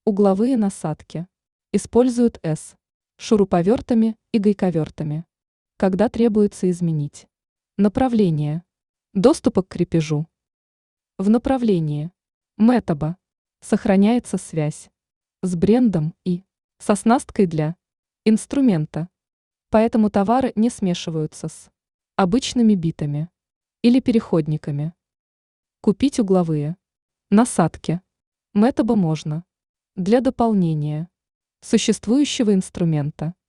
Угловые насадки. Используют С. Шуруповертами и гайковертами. Когда требуется изменить направление доступа к крепежу. В направлении метоба сохраняется связь с брендом и с оснасткой для инструмента. Поэтому товары не смешиваются с обычными битами или переходниками. Купить угловые насадки метоба можно для дополнения существующего инструмента.